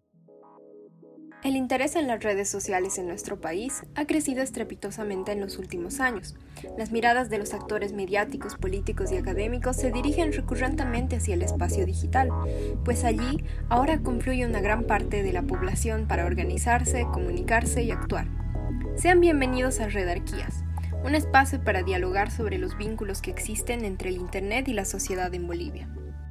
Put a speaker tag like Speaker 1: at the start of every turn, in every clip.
Speaker 1: El interés en las redes sociales en nuestro país ha crecido estrepitosamente en los últimos años. Las miradas de los actores mediáticos, políticos y académicos se dirigen recurrentemente hacia el espacio digital, pues allí ahora confluye una gran parte de la población para organizarse, comunicarse y actuar. Sean bienvenidos a Redarquías, un espacio para dialogar sobre los vínculos que existen entre el Internet y la sociedad en Bolivia.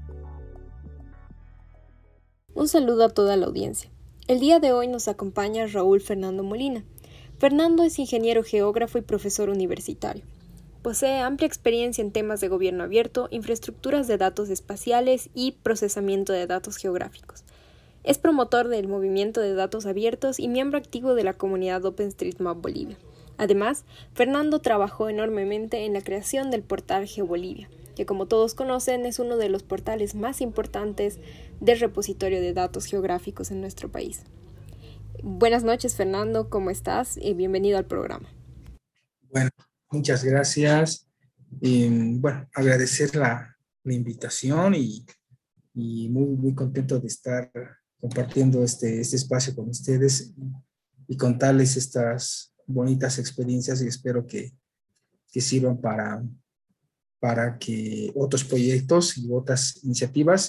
Speaker 1: Un saludo a toda la audiencia. El día de hoy nos acompaña Raúl Fernando Molina. Fernando es ingeniero geógrafo y profesor universitario. Posee amplia experiencia en temas de gobierno abierto, infraestructuras de datos espaciales y procesamiento de datos geográficos. Es promotor del movimiento de datos abiertos y miembro activo de la comunidad OpenStreetMap Bolivia. Además, Fernando trabajó enormemente en la creación del portal GeoBolivia, que como todos conocen es uno de los portales más importantes del repositorio de datos geográficos en nuestro país. Buenas noches, Fernando, ¿cómo estás? Y bienvenido al programa.
Speaker 2: Bueno, muchas gracias. Agradecer la invitación y muy contento de estar compartiendo este espacio con ustedes y contarles estas bonitas experiencias y espero que sirvan para que otros proyectos y otras iniciativas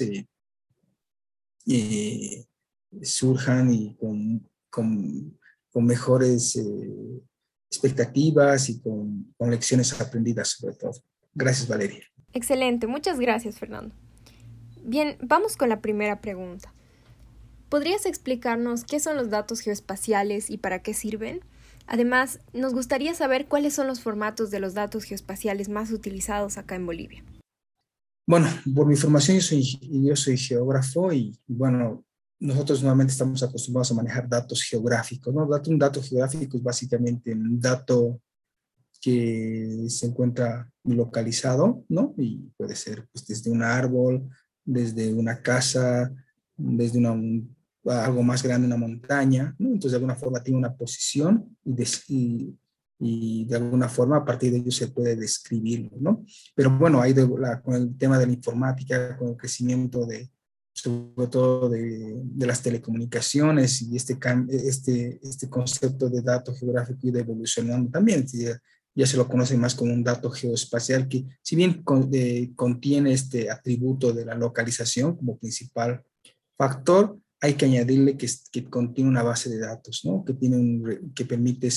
Speaker 2: surjan y con mejores expectativas y con lecciones aprendidas sobre todo. Gracias, Valeria.
Speaker 1: Excelente, muchas gracias, Fernando. Bien, vamos con la primera pregunta. ¿Podrías explicarnos qué son los datos geoespaciales y para qué sirven? Además, nos gustaría saber cuáles son los formatos de los datos geoespaciales más utilizados acá en Bolivia.
Speaker 2: Bueno, por mi formación yo soy geógrafo y bueno, nosotros normalmente estamos acostumbrados a manejar datos geográficos, ¿no? Un dato geográfico es básicamente un dato que se encuentra localizado, ¿no? Y puede ser pues, desde un árbol, desde una casa, desde algo más grande, una montaña, ¿no? Entonces, de alguna forma tiene una posición y de alguna forma a partir de ello se puede describirlo, ¿no? Pero bueno, con el tema de la informática, con el crecimiento sobre todo de las telecomunicaciones y este concepto de dato geográfico y de evolucionando también, ya se lo conoce más como un dato geoespacial que si bien contiene este atributo de la localización como principal factor, hay que añadirle que contiene una base de datos, ¿no? Que permite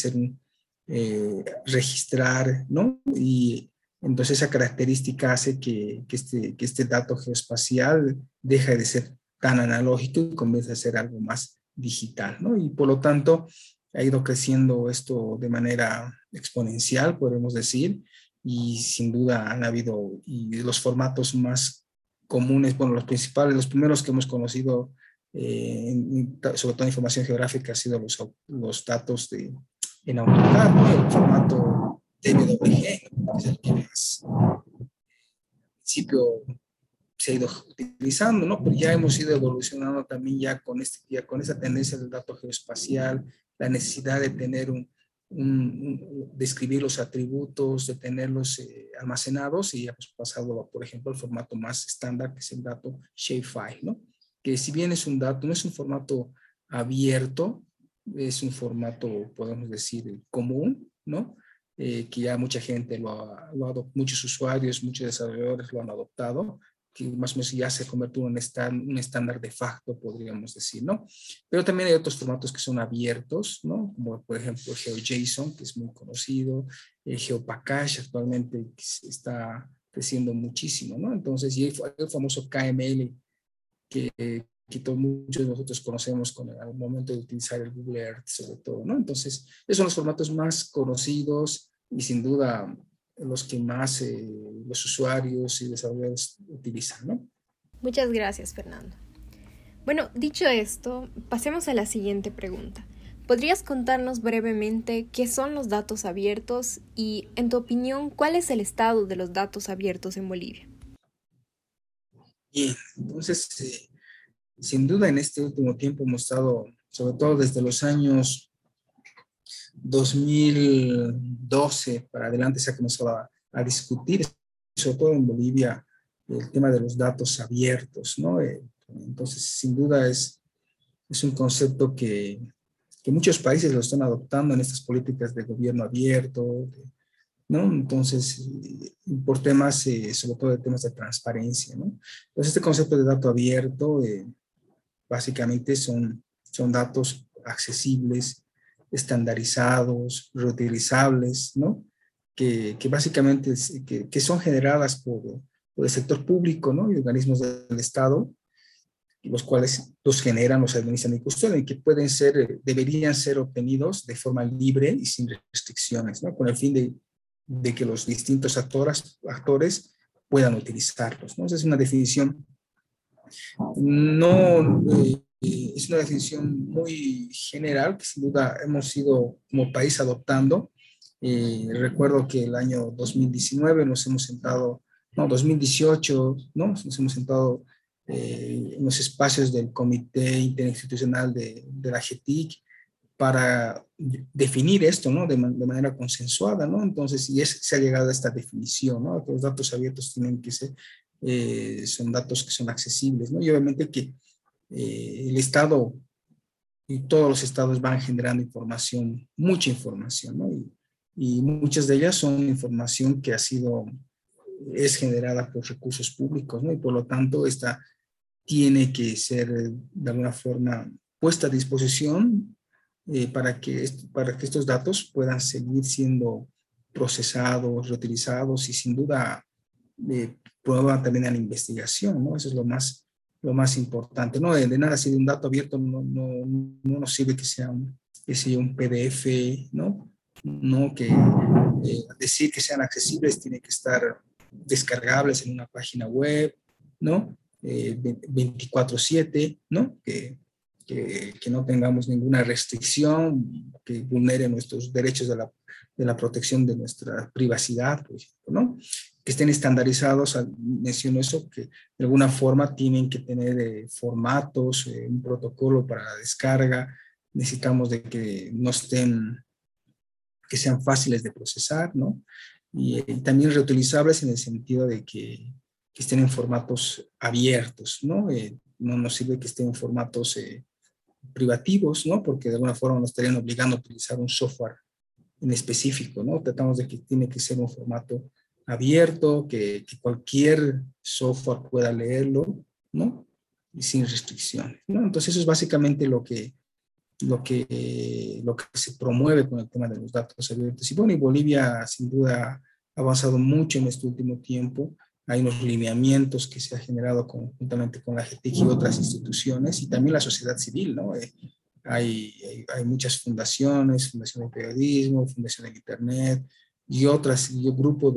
Speaker 2: registrar, ¿no? Y entonces esa característica hace que este dato geoespacial deje de ser tan analógico y comience a ser algo más digital, ¿no? Y por lo tanto ha ido creciendo esto de manera exponencial, podemos decir, y sin duda han habido y los formatos más comunes, bueno, los primeros que hemos conocido, sobre todo en información geográfica, han sido los datos en AutoCAD, ¿no? El formato DWG, que es el que más al principio se ha ido utilizando, ¿no? Pero ya hemos ido evolucionando también ya con esa tendencia del dato geoespacial, la necesidad de tener de escribir los atributos, de tenerlos almacenados y hemos pasado, por ejemplo, al formato más estándar, que es el dato shapefile, ¿no? Que si bien es un dato, no es un formato abierto, es un formato, podemos decir, común, ¿no? Que ya mucha gente muchos usuarios, muchos desarrolladores lo han adoptado, que más o menos ya se convirtió en un estándar de facto, podríamos decir, ¿no? Pero también hay otros formatos que son abiertos, ¿no? Como por ejemplo GeoJSON, que es muy conocido, GeoPackage actualmente está creciendo muchísimo, ¿no? Entonces, y el famoso KML que muchos de nosotros conocemos al momento de utilizar el Google Earth, sobre todo, ¿no? Entonces, esos son los formatos más conocidos y sin duda los que más los usuarios y desarrolladores utilizan, ¿no?
Speaker 1: Muchas gracias, Fernando. Bueno, dicho esto, pasemos a la siguiente pregunta. ¿Podrías contarnos brevemente qué son los datos abiertos y, en tu opinión, cuál es el estado de los datos abiertos en Bolivia?
Speaker 2: Bien, entonces, sin duda en este último tiempo hemos estado, sobre todo desde los años 2012 para adelante, se ha comenzado a discutir, sobre todo en Bolivia, el tema de los datos abiertos, ¿no? Entonces, sin duda Es un concepto que muchos países lo están adoptando en estas políticas de gobierno abierto, ¿no? Entonces, por temas, sobre todo de temas de transparencia, ¿no? Entonces, este concepto de dato abierto, básicamente son datos accesibles, estandarizados, reutilizables, ¿no? Que básicamente que son generadas por el sector público, ¿no? Y organismos del Estado, los cuales los generan, los administran y custodian, y que pueden ser, deberían ser obtenidos de forma libre y sin restricciones, ¿no? Con el fin de que los distintos actores puedan utilizarlos, ¿no? Esa es una definición, no, es una definición muy general que sin duda hemos ido como país adoptando. Recuerdo que el año 2019 nos hemos sentado, no, 2018, ¿no? Nos hemos sentado en los espacios del Comité Interinstitucional de la GETIC para definir esto, ¿no? De manera consensuada, ¿no? Entonces, se ha llegado a esta definición, ¿no? Que los datos abiertos tienen que ser, son datos que son accesibles, ¿no? Y obviamente que el Estado y todos los estados van generando información, mucha información, ¿no? Y muchas de ellas son información que es generada por recursos públicos, ¿no? Y por lo tanto, esta tiene que ser de alguna forma puesta a disposición para que estos datos puedan seguir siendo procesados, reutilizados y sin duda promuevan también a la investigación, ¿no? Eso es lo más importante, ¿no? De nada sirve un dato abierto, no nos sirve que sea un PDF, ¿no? No que decir que sean accesibles tiene que estar descargables en una página web, ¿no? 24/7, ¿no? Que no tengamos ninguna restricción que vulnere nuestros derechos de la protección de nuestra privacidad, por ejemplo, ¿no? Que estén estandarizados, menciono eso, que de alguna forma tienen que tener formatos, un protocolo para la descarga, necesitamos de que no estén, que sean fáciles de procesar, ¿no? Y también reutilizables en el sentido de que estén en formatos abiertos, ¿no? No nos sirve que estén en formatos privativos, ¿no? Porque de alguna forma nos estarían obligando a utilizar un software en específico, ¿no? Tratamos de que tiene que ser un formato abierto, que cualquier software pueda leerlo, ¿no? Y sin restricciones, ¿no? Entonces eso es básicamente lo que se promueve con el tema de los datos abiertos. Y bueno, y Bolivia sin duda ha avanzado mucho en este último tiempo. Hay unos lineamientos que se ha generado conjuntamente con la GTIC y otras instituciones y también la sociedad civil, ¿no? Hay muchas fundaciones, Fundación de Periodismo, Fundación de Internet y otras, y un grupo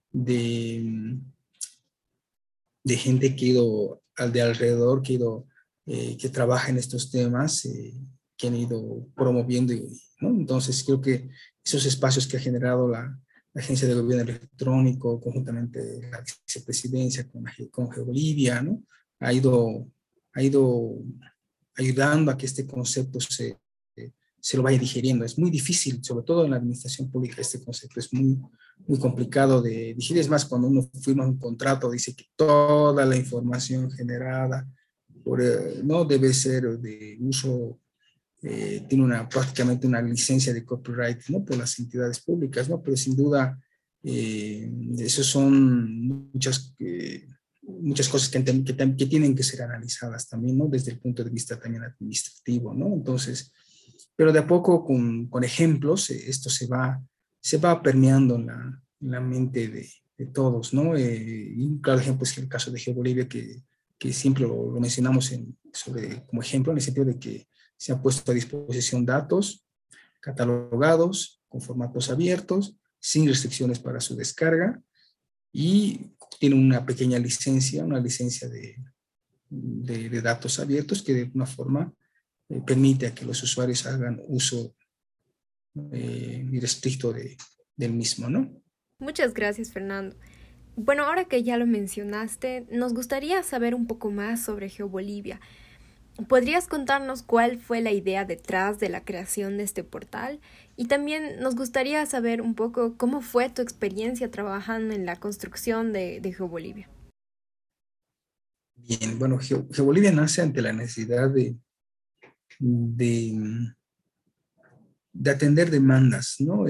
Speaker 2: de gente que ha ido de alrededor, que trabaja en estos temas, que han ido promoviendo, ¿no? Entonces creo que esos espacios que ha generado la Agencia de Gobierno Electrónico, conjuntamente la vicepresidencia con GeoBolivia, ¿no? Ha ido ayudando a que este concepto se lo vaya digeriendo. Es muy difícil, sobre todo en la administración pública, este concepto es muy complicado de digerir. Es más, cuando uno firma un contrato, dice que toda la información generada no debe ser de uso, tiene prácticamente una licencia de copyright, ¿no? Por las entidades públicas, ¿no? Pero sin duda, eso son muchas cosas que tienen que ser analizadas también, ¿no? Desde el punto de vista también administrativo, ¿no? Entonces, pero de a poco con ejemplos, esto se va permeando en la mente de todos, ¿no? Y un claro ejemplo es el caso de GeoBolivia, que siempre lo mencionamos como ejemplo, en el sentido de que se han puesto a disposición datos catalogados con formatos abiertos, sin restricciones para su descarga, y tiene una pequeña licencia, una licencia de datos abiertos que de alguna forma permite a que los usuarios hagan uso irrestricto del mismo, ¿no?
Speaker 1: Muchas gracias, Fernando. Bueno, ahora que ya lo mencionaste, nos gustaría saber un poco más sobre GeoBolivia. ¿Podrías contarnos cuál fue la idea detrás de la creación de este portal? Y también nos gustaría saber un poco cómo fue tu experiencia trabajando en la construcción de GeoBolivia.
Speaker 2: Bien, bueno, GeoBolivia nace ante la necesidad de, de atender demandas, ¿no?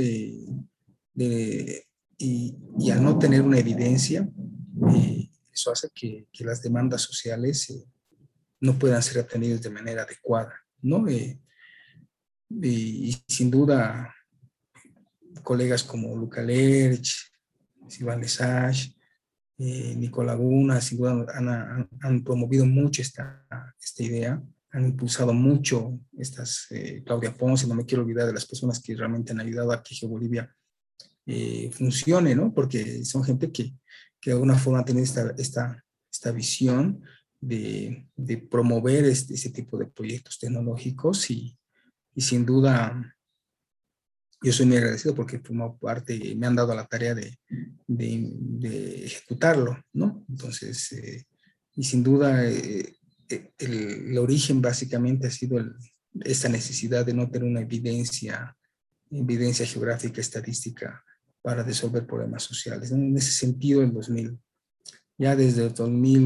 Speaker 2: Y al no tener una evidencia, eso hace que las demandas sociales no puedan ser atendidas de manera adecuada, ¿no? Y sin duda, colegas como Luca Lerch, Sivan Lesage, Nicola Laguna, sin duda han promovido mucho esta idea, han impulsado mucho Claudia Ponce, no me quiero olvidar de las personas que realmente han ayudado a que GeoBolivia funcione, ¿no? Porque son gente que de alguna forma tiene esta visión de promover ese tipo de proyectos tecnológicos y sin duda yo soy muy agradecido porque formo parte, me han dado la tarea de ejecutarlo, ¿no? Entonces, y sin duda el origen básicamente ha sido esta necesidad de no tener una evidencia geográfica, estadística para resolver problemas sociales. En ese sentido, ya desde el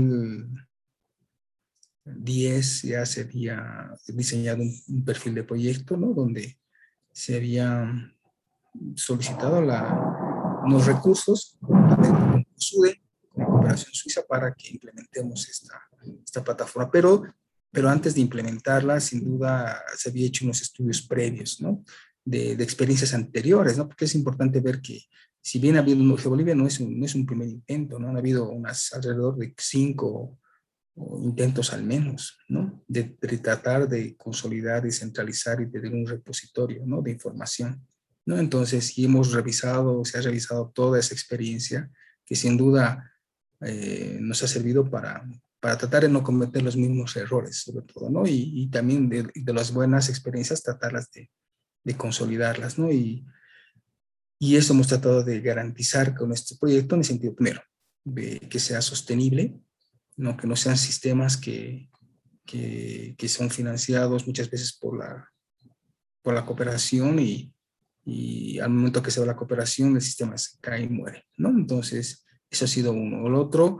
Speaker 2: 2010 ya se había diseñado un perfil de proyecto, ¿no? Donde se había solicitado unos recursos con SUDE, con Cooperación Suiza, para que implementemos esta plataforma. Pero antes de implementarla, sin duda, se había hecho unos estudios previos, ¿no? De experiencias anteriores, ¿no? Porque es importante ver que, si bien ha habido GeoBolivia, no es un primer intento, ¿no? Han habido alrededor de 5 intentos al menos, ¿no? De tratar de consolidar y centralizar y tener un repositorio, ¿no? De información, ¿no? Entonces, sí se ha revisado toda esa experiencia que sin duda nos ha servido para tratar de no cometer los mismos errores, sobre todo, ¿no? Y también de las buenas experiencias, tratarlas de consolidarlas, ¿no? Y eso hemos tratado de garantizar con este proyecto en el sentido, primero, de que sea sostenible, ¿no? Que no sean sistemas que son financiados muchas veces por la cooperación y al momento que se va la cooperación el sistema se cae y muere, ¿no? Entonces, eso ha sido uno. El otro,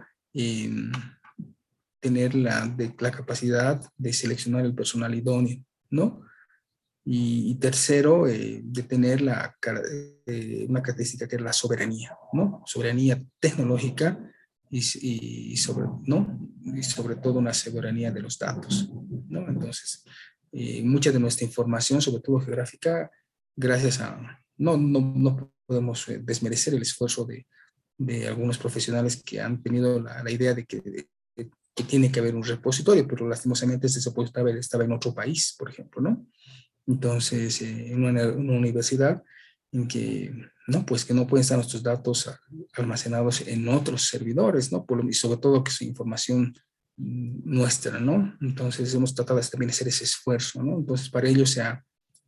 Speaker 2: tener la capacidad de seleccionar el personal idóneo, ¿no? Y tercero, de tener una característica que es la soberanía, ¿no? Soberanía tecnológica ¿no? Y sobre todo una soberanía de los datos, ¿no? Entonces, mucha de nuestra información, sobre todo geográfica, gracias a... No podemos desmerecer el esfuerzo de algunos profesionales que han tenido la idea de que tiene que haber un repositorio, pero lastimosamente ese repositorio estaba en otro país, por ejemplo, ¿no? Entonces, en una universidad en que, ¿no? Pues que no pueden estar nuestros datos almacenados en otros servidores, ¿no? Y sobre todo que es información nuestra, ¿no? Entonces, hemos tratado de también hacer ese esfuerzo, ¿no? Entonces, para ello se ha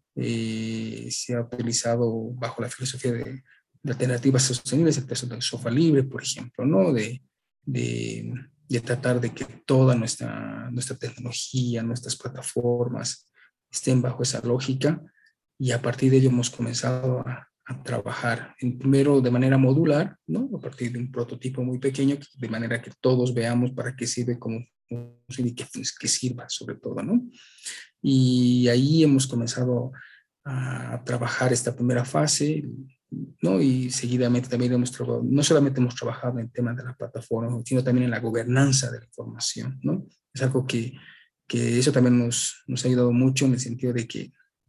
Speaker 2: utilizado bajo la filosofía de alternativas sostenibles, el caso del software libre, por ejemplo, ¿no? De tratar de que toda nuestra tecnología, nuestras plataformas, estén bajo esa lógica y a partir de ello hemos comenzado a trabajar primero de manera modular, ¿no? A partir de un prototipo muy pequeño, de manera que todos veamos para qué sirve, cómo funciona y que sirva sobre todo, ¿no? Y ahí hemos comenzado a trabajar esta primera fase, ¿no? Y seguidamente también no solamente hemos trabajado en temas de la plataforma, sino también en la gobernanza de la información, ¿no? Es algo que eso también nos ha ayudado mucho en el sentido de que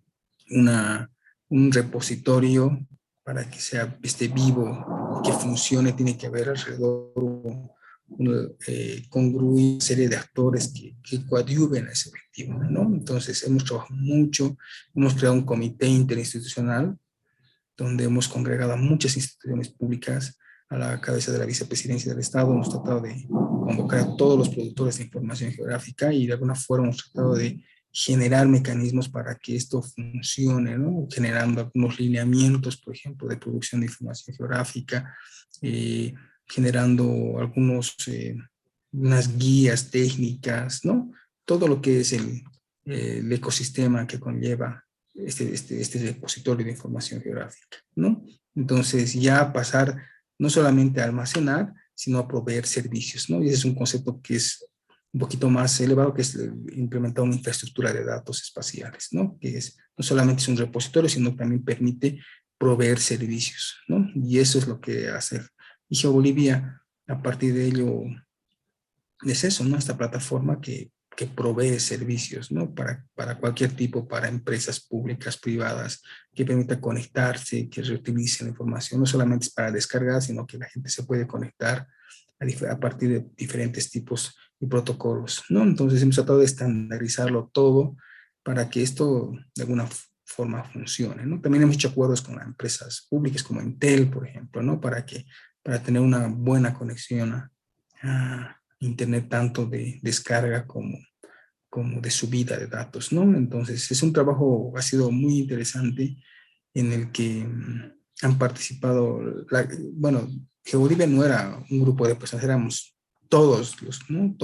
Speaker 2: un repositorio para que esté vivo, que funcione, tiene que haber alrededor congruir una serie de actores que coadyuven a ese objetivo, ¿no? Entonces hemos trabajado mucho, hemos creado un comité interinstitucional donde hemos congregado a muchas instituciones públicas a la cabeza de la vicepresidencia del Estado. Hemos tratado de convocar a todos los productores de información geográfica y de alguna forma hemos tratado de generar mecanismos para que esto funcione, ¿no? Generando algunos lineamientos, por ejemplo, de producción de información geográfica, generando unas guías técnicas, ¿no? Todo lo que es el ecosistema que conlleva este repositorio de información geográfica, ¿no? Entonces ya pasar no solamente a almacenar, sino a proveer servicios, ¿no? Y ese es un concepto que es un poquito más elevado, que es implementar una infraestructura de datos espaciales, ¿no? Que es, no solamente es un repositorio, sino también permite proveer servicios, ¿no? Y eso es lo que hace. Y GeoBolivia, a partir de ello, es eso, ¿no? Esta plataforma que provee servicios, ¿no? Para cualquier tipo, para empresas públicas, privadas, que permita conectarse, que reutilice la información, no solamente es para descargar, sino que la gente se puede conectar a partir de diferentes tipos y protocolos, ¿no? Entonces hemos tratado de estandarizarlo todo para que esto de alguna forma funcione, ¿no? También hemos hecho acuerdos con las empresas públicas como Entel, por ejemplo, ¿no? Para tener una buena conexión a Internet, tanto de descarga como de subida de datos, ¿no? Entonces, es un trabajo, ha sido muy interesante en el que han participado, bueno, GeoBolivia no era un grupo de personas, éramos todos los, ¿no?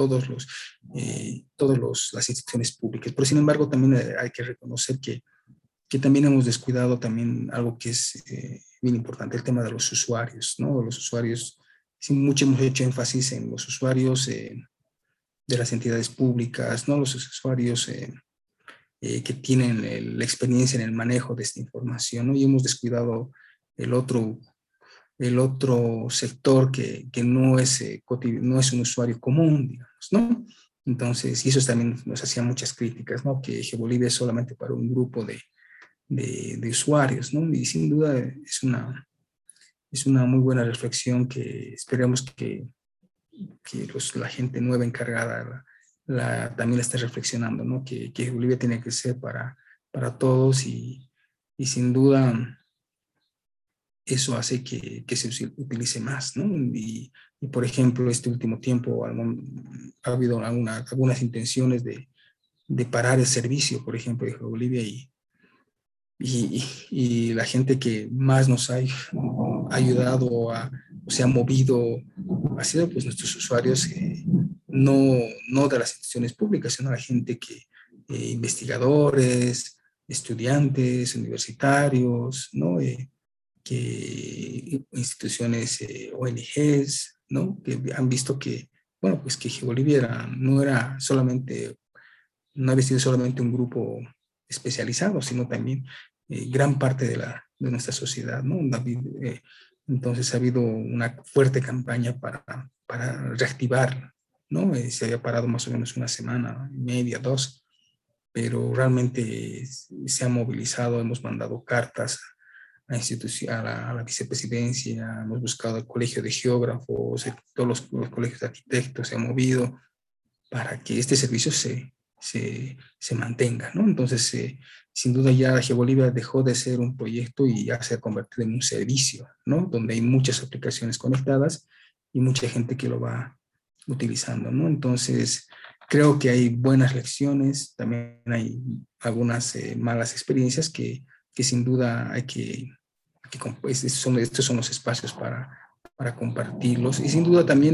Speaker 2: Las instituciones públicas. Pero sin embargo, también hay que reconocer que también hemos descuidado también algo que es bien importante, el tema de los usuarios, ¿no? Los usuarios, sí, mucho hemos hecho énfasis en los usuarios de las entidades públicas, ¿no? Los usuarios que tienen la experiencia en el manejo de esta información, ¿no? Y hemos descuidado el otro, el otro sector que no es, no es un usuario común, digamos, ¿no? Entonces, y eso también nos hacía muchas críticas, ¿no? Que GeoBolivia es solamente para un grupo de usuarios, ¿no? Y sin duda es una muy buena reflexión que esperamos que la gente nueva encargada también la esté reflexionando, ¿no? Que Bolivia tiene que ser para todos y sin duda eso hace que se utilice más, ¿no? Por ejemplo, este último tiempo ha habido algunas intenciones de parar el servicio, por ejemplo, de Bolivia y la gente que más nos ha ayudado o se ha movido ha sido pues nuestros usuarios, no de las instituciones públicas, sino la gente investigadores, estudiantes, universitarios, ¿no? Que instituciones ONGs, ¿no? Que han visto que, bueno, pues que Bolivia no era solamente, no había sido solamente un grupo especializado, sino también gran parte de nuestra sociedad, ¿no? Entonces ha habido una fuerte campaña para reactivar, ¿no? Se había parado más o menos una semana y media, dos, pero realmente se ha movilizado, hemos mandado cartas a la vicepresidencia, hemos buscado el colegio de geógrafos, todos los colegios de arquitectos se han movido para que este servicio se mantenga, ¿no? Entonces, sin duda ya GeoBolivia dejó de ser un proyecto y ya se ha convertido en un servicio, ¿no? Donde hay muchas aplicaciones conectadas y mucha gente que lo va utilizando, ¿no? Entonces, creo que hay buenas lecciones, también hay algunas malas experiencias que sin duda hay estos son los espacios para compartirlos. Y sin duda también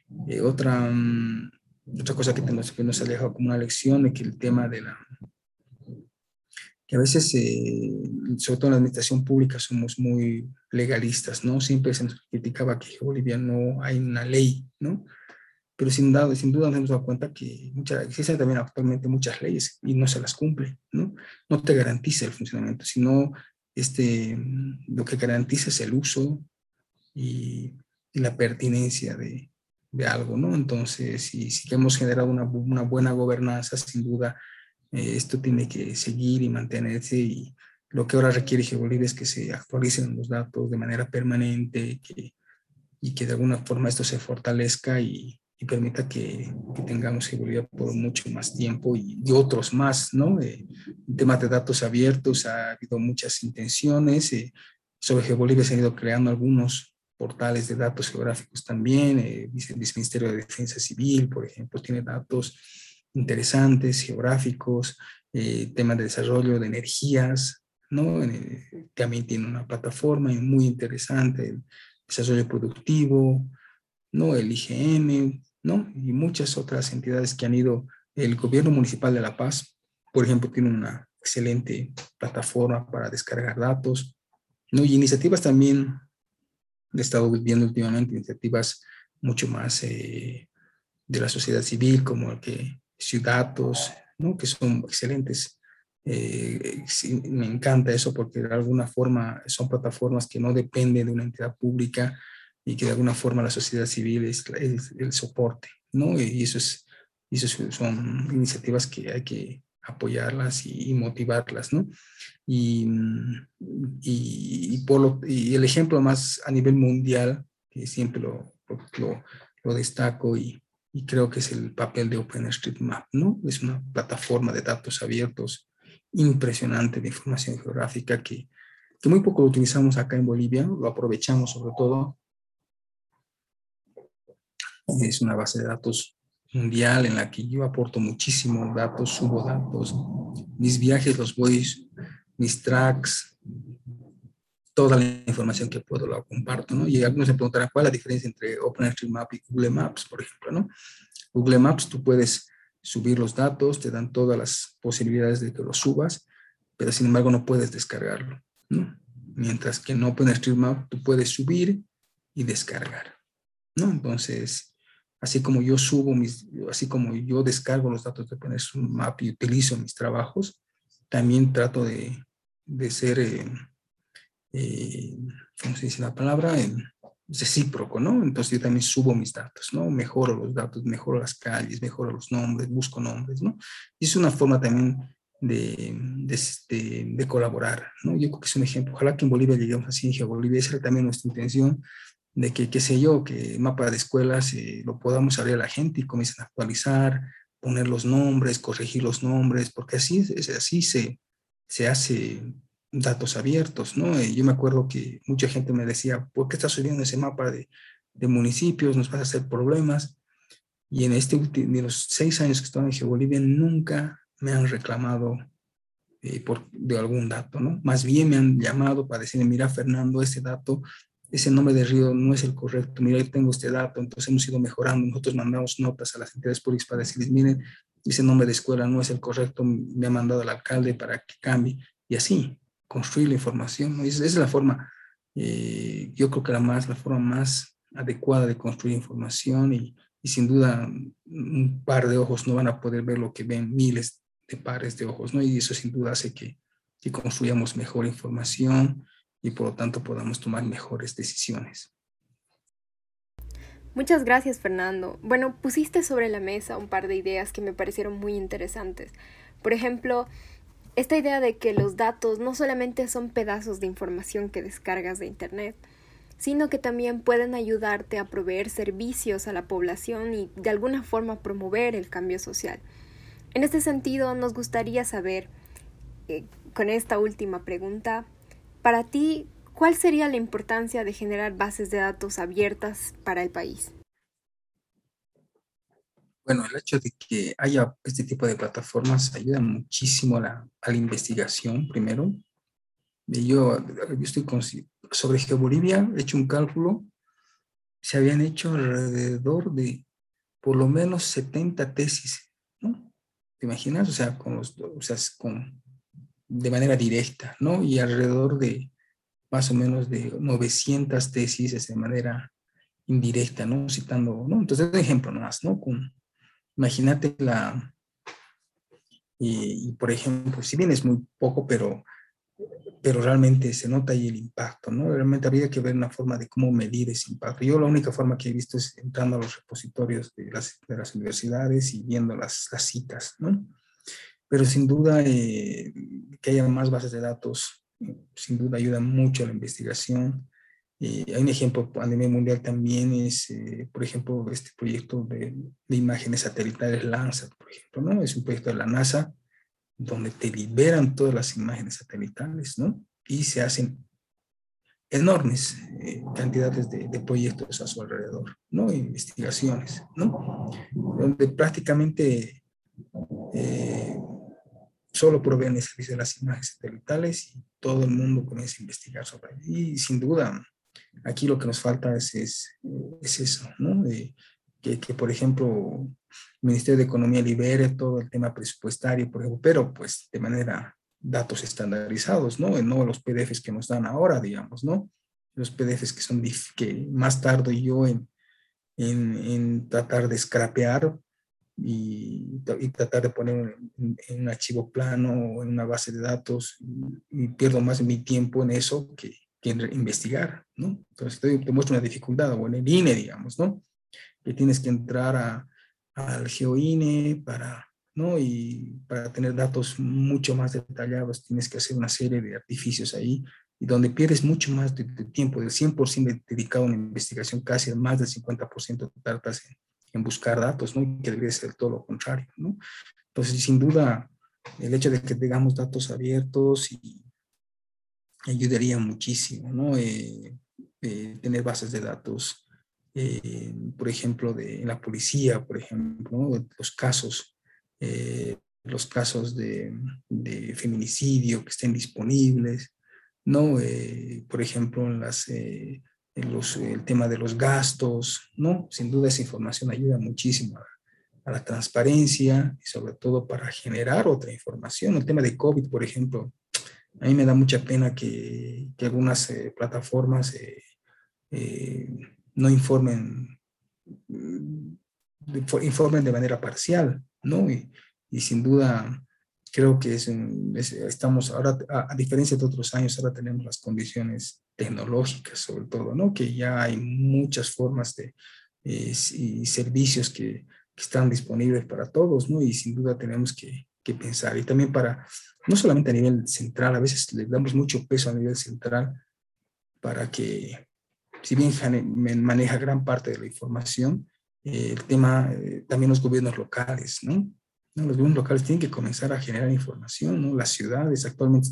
Speaker 2: otra cosa que nos ha dejado como una lección es que el tema que a veces, sobre todo en la administración pública, somos muy legalistas, ¿no? Siempre se nos criticaba que en Bolivia no hay una ley, ¿no? Pero sin duda nos hemos dado cuenta que existen también actualmente muchas leyes y no se las cumple, ¿no? No te garantiza el funcionamiento, sino lo que garantiza es el uso y la pertinencia de algo, ¿no? Entonces, si hemos generado una buena gobernanza, sin duda, esto tiene que seguir y mantenerse y lo que ahora requiere GeoBolivia es que se actualicen los datos de manera permanente y que de alguna forma esto se fortalezca y permita que tengamos GeoBolivia por mucho más tiempo y otros más, ¿no? En temas de datos abiertos ha habido muchas intenciones, sobre GeoBolivia se han ido creando algunos portales de datos geográficos también, el Ministerio de Defensa Civil, por ejemplo, tiene datos interesantes, geográficos, temas de desarrollo de energías, ¿no? También tiene una plataforma muy interesante, el desarrollo productivo, ¿no? El IGM, ¿no? Y muchas otras entidades que han ido, el gobierno municipal de La Paz, por ejemplo, tiene una excelente plataforma para descargar datos, ¿no? Y iniciativas también, he estado viendo últimamente iniciativas mucho más la sociedad civil, como el que Ciudatos, ¿no? Que son excelentes. Sí, me encanta eso porque de alguna forma son plataformas que no dependen de una entidad pública y que de alguna forma la sociedad civil es el soporte, ¿no? Y son iniciativas que hay que apoyarlas y motivarlas, ¿no? Y, y el ejemplo más a nivel mundial, que siempre lo destaco y creo que es el papel de OpenStreetMap, ¿no? Es una plataforma de datos abiertos impresionante de información geográfica que muy poco lo utilizamos acá en Bolivia, lo aprovechamos sobre todo. Es una base de datos mundial en la que yo aporto muchísimos datos, subo datos, mis viajes los voy, mis tracks, toda la información que puedo la comparto, ¿no? Y algunos se preguntarán cuál es la diferencia entre OpenStreetMap y Google Maps, por ejemplo, ¿no? Google Maps tú puedes subir los datos, te dan todas las posibilidades de que los subas, pero sin embargo no puedes descargarlo, ¿no? Mientras que en OpenStreetMap tú puedes subir y descargar, ¿no? Entonces, así como yo descargo los datos de OpenStreetMap y utilizo en mis trabajos, también trato de ser ¿cómo se dice la palabra? Recíproco, ¿no? Entonces yo también subo mis datos, ¿no? Mejoro los datos, mejoro las calles, mejoro los nombres, busco nombres, ¿no? Y es una forma también de colaborar, ¿no? Yo creo que es un ejemplo. Ojalá que en Bolivia lleguemos así en GeoBolivia. Esa era también nuestra intención, de que, qué sé yo, que el mapa de escuelas lo podamos abrir a la gente y comiencen a actualizar, poner los nombres, corregir los nombres, porque así se hace datos abiertos, ¿no? Yo me acuerdo que mucha gente me decía, ¿por qué estás subiendo ese mapa de municipios? Nos vas a hacer problemas. Y de los 6 años que estoy en GeoBolivia, nunca me han reclamado de algún dato, ¿no? Más bien me han llamado para decirme, mira, Fernando, ese nombre de río no es el correcto, mira, yo tengo este dato, entonces hemos ido mejorando, nosotros mandamos notas a las entidades públicas para decirles, miren, ese nombre de escuela no es el correcto, me ha mandado al alcalde para que cambie, y así, construir la información, ¿no? Esa es la forma, yo creo que la forma más adecuada de construir información y sin duda un par de ojos no van a poder ver lo que ven miles de pares de ojos, ¿no? Y eso sin duda hace que construyamos mejor información y por lo tanto podamos tomar mejores decisiones.
Speaker 1: Muchas gracias, Fernando. Bueno, pusiste sobre la mesa un par de ideas que me parecieron muy interesantes. Por ejemplo, esta idea de que los datos no solamente son pedazos de información que descargas de Internet, sino que también pueden ayudarte a proveer servicios a la población y de alguna forma promover el cambio social. En este sentido, nos gustaría saber, con esta última pregunta, para ti, ¿cuál sería la importancia de generar bases de datos abiertas para el país?
Speaker 2: Bueno, el hecho de que haya este tipo de plataformas ayuda muchísimo a la investigación, primero. Yo estoy sobre GeoBolivia, he hecho un cálculo, se habían hecho alrededor de por lo menos 70 tesis, ¿no? ¿Te imaginas? O sea, de manera directa, ¿no? Y alrededor de más o menos de 900 tesis de manera indirecta, ¿no? Citando, ¿no? Entonces, un ejemplo nomás, ¿no? Imagínate y por ejemplo, si bien es muy poco, pero realmente se nota ahí el impacto, ¿no? Realmente habría que ver una forma de cómo medir ese impacto. Yo la única forma que he visto es entrando a los repositorios de las universidades y viendo las citas, ¿no? Pero sin duda que haya más bases de datos, sin duda ayuda mucho a la investigación. Hay un ejemplo a nivel mundial también es, por ejemplo, este proyecto de imágenes satelitales Landsat, por ejemplo, ¿no? Es un proyecto de la NASA donde te liberan todas las imágenes satelitales, ¿no? Y se hacen enormes cantidades de proyectos a su alrededor, ¿no? Investigaciones, ¿no? Donde prácticamente eh, solo proveen el servicio de las imágenes satelitales y todo el mundo comienza a investigar sobre ello. Y sin duda, aquí lo que nos falta es eso, ¿no? Por ejemplo, el Ministerio de Economía libere todo el tema presupuestario, por ejemplo, pero pues de manera datos estandarizados, ¿no? No los PDFs que nos dan ahora, digamos, ¿no? Los PDFs que más tardo yo en tratar de scrapear y tratar de poner en un archivo plano o en una base de datos y pierdo más mi tiempo en eso que en investigar, ¿no? Entonces te muestro una dificultad, o en el INE, digamos, ¿no? Que tienes que entrar al GeoINE para, ¿no? Y para tener datos mucho más detallados tienes que hacer una serie de artificios ahí y donde pierdes mucho más de tiempo, del 100% dedicado a una investigación, casi más del 50% tardas en buscar datos, ¿no? Que debería ser todo lo contrario, ¿no? Entonces, sin duda, el hecho de que tengamos datos abiertos y ayudaría muchísimo, ¿no? Tener bases de datos, por ejemplo, en la policía, por ejemplo, ¿no? Los casos de feminicidio que estén disponibles, ¿no? Por ejemplo, el tema de los gastos, ¿no? Sin duda esa información ayuda muchísimo a la transparencia y sobre todo para generar otra información. El tema de COVID, por ejemplo, a mí me da mucha pena que algunas plataformas eh, no informen de manera parcial, ¿no? Y sin duda creo que estamos ahora, a diferencia de otros años, ahora tenemos las condiciones tecnológicas sobre todo, ¿no? Que ya hay muchas formas y servicios que están disponibles para todos, ¿no? Y sin duda tenemos que pensar. Y también no solamente a nivel central, a veces le damos mucho peso a nivel central para que, si bien maneja gran parte de la información, el tema, también los gobiernos locales, ¿no? ¿No? Los gobiernos locales tienen que comenzar a generar información, ¿no? Las ciudades, actualmente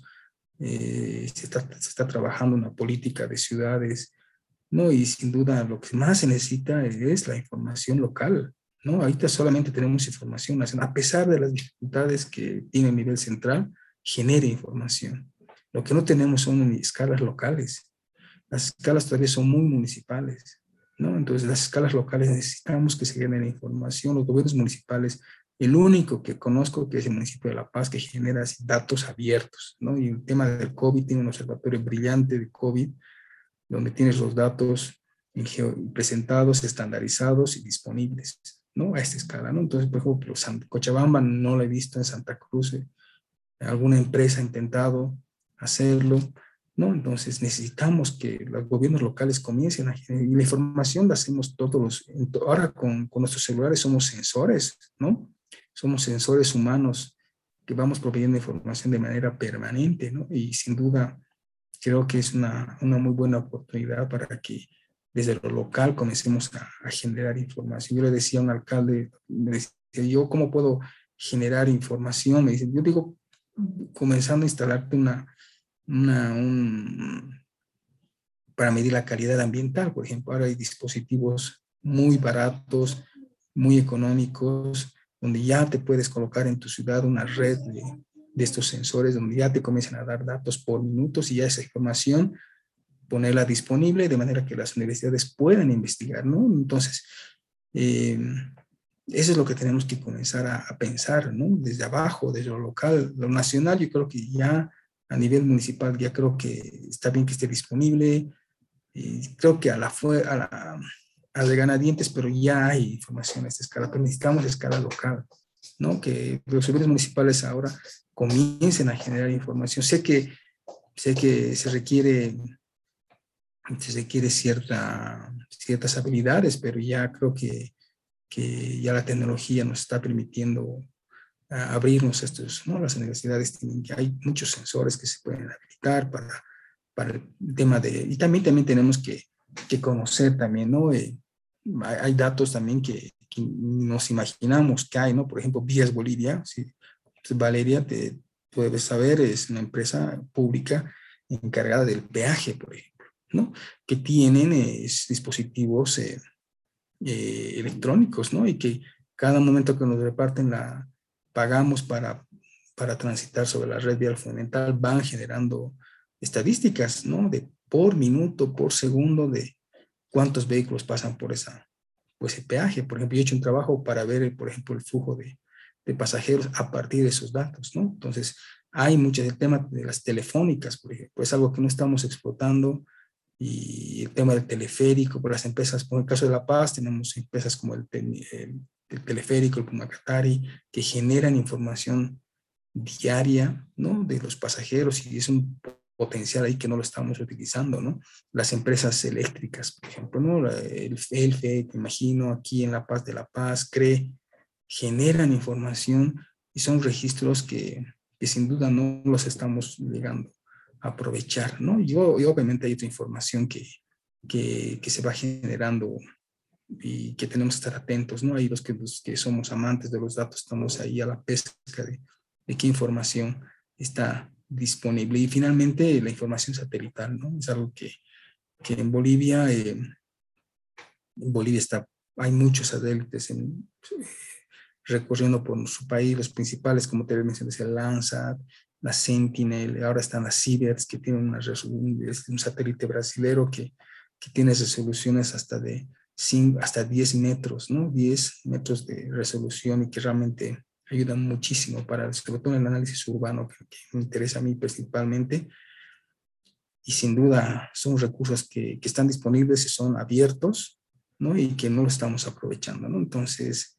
Speaker 2: se está trabajando una política de ciudades, ¿no? Y sin duda lo que más se necesita es la información local, ¿no? Ahorita solamente tenemos información nacional, a pesar de las dificultades que tiene a nivel central, genera información. Lo que no tenemos son escalas locales. Las escalas todavía son muy municipales, ¿no? Entonces, las escalas locales necesitamos que se genere información. Los gobiernos municipales, el único que conozco que es el municipio de La Paz, que genera datos abiertos, ¿no? Y el tema del COVID tiene un observatorio brillante de COVID, donde tienes los datos presentados, estandarizados y disponibles, ¿no? A esta escala, ¿no? Entonces, por ejemplo, Cochabamba no lo he visto, en Santa Cruz, alguna empresa ha intentado hacerlo, ¿no? Entonces necesitamos que los gobiernos locales comiencen a generar, y la información la hacemos ahora con nuestros celulares somos sensores, ¿no? Somos sensores humanos que vamos proveyendo información de manera permanente, ¿no? Y sin duda creo que es una muy buena oportunidad para que desde lo local comencemos a generar información. Yo le decía a un alcalde, me decía, yo, ¿cómo puedo generar información? Me dice, yo digo, comenzando a instalarte para medir la calidad ambiental, por ejemplo. Ahora hay dispositivos muy baratos, muy económicos, donde ya te puedes colocar en tu ciudad una red de estos sensores, donde ya te comienzan a dar datos por minutos y ya esa información ponerla disponible de manera que las universidades puedan investigar, ¿no? Entonces, eh, eso es lo que tenemos que comenzar a pensar, ¿no? Desde abajo, desde lo local, lo nacional, yo creo que ya a nivel municipal ya creo que está bien que esté disponible. Y creo que a regañadientes, pero ya hay información a esta escala, pero necesitamos escala local, ¿no? Que los gobiernos municipales ahora comiencen a generar información. Sé que se requiere ciertas habilidades, pero ya creo que ya la tecnología nos está permitiendo abrirnos estos, ¿no? Las universidades hay muchos sensores que se pueden habilitar para el tema y también tenemos que conocer también, ¿no? Hay datos también que nos imaginamos que hay, ¿no? Por ejemplo, Vías Bolivia, ¿sí? Entonces, Valeria, tú debes saber, es una empresa pública encargada del peaje, por ejemplo, ¿no? Que tienen dispositivos electrónicos, ¿no? Y que cada momento que nos reparten pagamos para transitar sobre la red vial fundamental, van generando estadísticas, ¿no? De por minuto, por segundo, de cuántos vehículos pasan por ese peaje. Por ejemplo, yo he hecho un trabajo para ver, por ejemplo, el flujo de pasajeros a partir de esos datos, ¿no? Entonces, hay mucho el tema de las telefónicas, por ejemplo, es algo que no estamos explotando y el tema del teleférico, por las empresas, por el caso de La Paz, tenemos empresas como el teleférico, el Pumacatari, que generan información diaria, ¿no? De los pasajeros, y es un potencial ahí que no lo estamos utilizando, ¿no? Las empresas eléctricas, por ejemplo, ¿no? El ELFE, te imagino, aquí en La Paz de La Paz, CRE, generan información y son registros que sin duda no los estamos llegando a aprovechar, ¿no? Y obviamente hay otra información que se va generando y que tenemos que estar atentos, ¿no? Ahí los que somos amantes de los datos estamos ahí a la pesca de qué información está disponible. Y finalmente la información satelital, ¿no? Es algo que en Bolivia hay muchos satélites recorriendo por su país, los principales, como te mencioné, el Landsat, la Sentinel, ahora están las Cibers, que tienen un satélite brasilero que tiene resoluciones hasta 10 metros, ¿no? 10 metros de resolución y que realmente ayudan muchísimo sobre todo en el análisis urbano, que me interesa a mí principalmente. Y sin duda son recursos que están disponibles y son abiertos, ¿no? Y que no lo estamos aprovechando, ¿no? Entonces,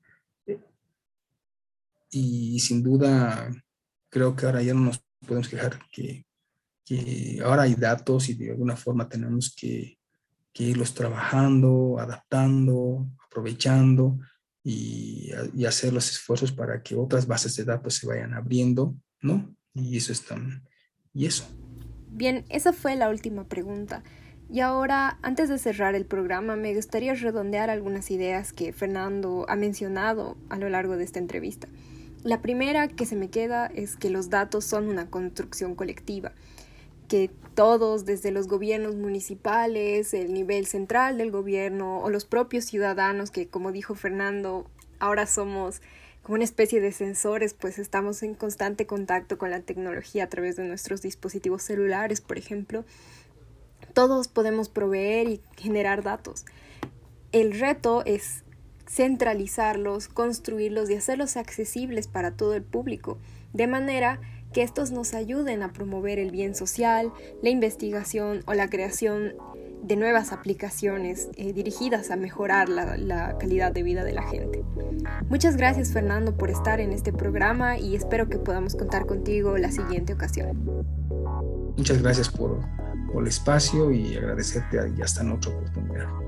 Speaker 2: y sin duda creo que ahora ya no nos podemos quejar que ahora hay datos y de alguna forma tenemos que irlos trabajando, adaptando, aprovechando y hacer los esfuerzos para que otras bases de datos se vayan abriendo, ¿no? Y eso.
Speaker 1: Bien, esa fue la última pregunta. Y ahora, antes de cerrar el programa, me gustaría redondear algunas ideas que Fernando ha mencionado a lo largo de esta entrevista. La primera que se me queda es que los datos son una construcción colectiva, que todos, desde los gobiernos municipales, el nivel central del gobierno o los propios ciudadanos, que como dijo Fernando, ahora somos como una especie de sensores, pues estamos en constante contacto con la tecnología a través de nuestros dispositivos celulares, por ejemplo. Todos podemos proveer y generar datos. El reto es centralizarlos, construirlos y hacerlos accesibles para todo el público, de manera que estos nos ayuden a promover el bien social, la investigación o la creación de nuevas aplicaciones dirigidas a mejorar la calidad de vida de la gente. Muchas gracias, Fernando, por estar en este programa y espero que podamos contar contigo la siguiente ocasión.
Speaker 2: Muchas gracias por el espacio y agradecerte y hasta en otra oportunidad.